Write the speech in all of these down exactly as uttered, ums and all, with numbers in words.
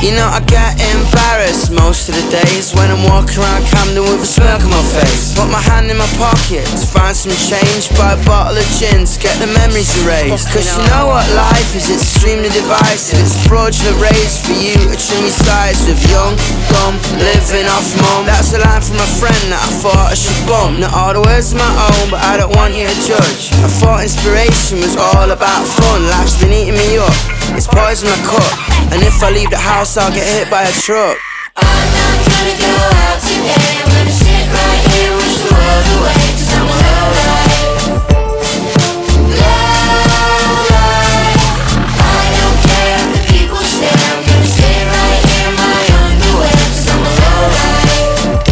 You know I get embarrassed most of the days when I'm walking around Camden with a smirk on my face. Put my hand in my pocket to find some change, buy a bottle of gin to get the memories erased. Cause you know what life is, it's extremely divisive. It's fraudulent raised for you to trim your sides with young, dumb, living off mum. That's a line from a friend that I thought I should bump. Not all the words are my own, but I don't want you to judge. I thought inspiration was all about fun. Life's been eating me up, it's poison my cup, and if I leave the house I'll get hit by a truck. I'm not gonna go out today, I'm gonna sit right here, wish the world away, cause I'm a low life. Low life. I don't care if the people stare, I'm gonna sit right here in my underwear, cause I'm a low life.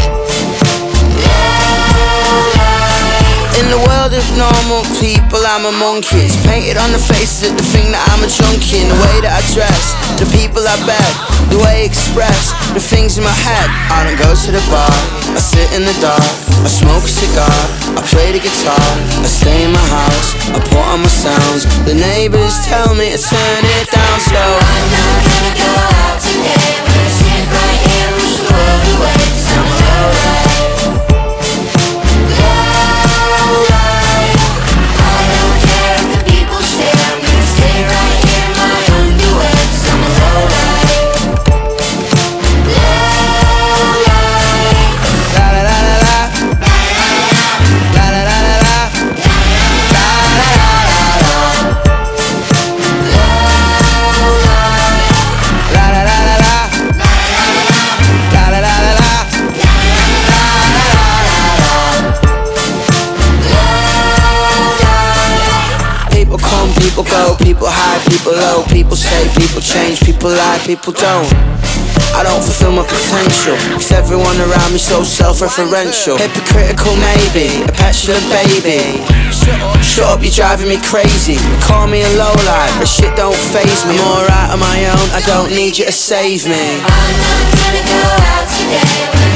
Low life. In the world of normal people I'm a monkey. It's painted on the faces that they think that I'm a junkie. In the way that I dress, the people I beg, the way I express the things in my head. I don't go to the bar, I sit in the dark, I smoke a cigar, I play the guitar, I stay in my house, I put on my sounds. The neighbors tell me to turn it down, so I'm not gonna go out today, I'm gonna sit right here, wish the world away, cause I'm a low life. Low life. I don't care if the people stare, I'm gonna stay right here in my underwear, cause I'm a low life. Low life. la la la la la, la la la la la, la la la la la, Low life. la la la la la, la la la la la, la la la la la. People come, people go, people high, people low, people say, people change, people lie, people don't. I don't fulfill my potential, cause everyone around me so self-referential. Hypocritical maybe, a petulant baby. Shut up, you're driving me crazy. Call me a lowlife, but shit don't faze me. I'm alright on my own, I don't need you to save me. I'm not gonna go out today, I'm gonna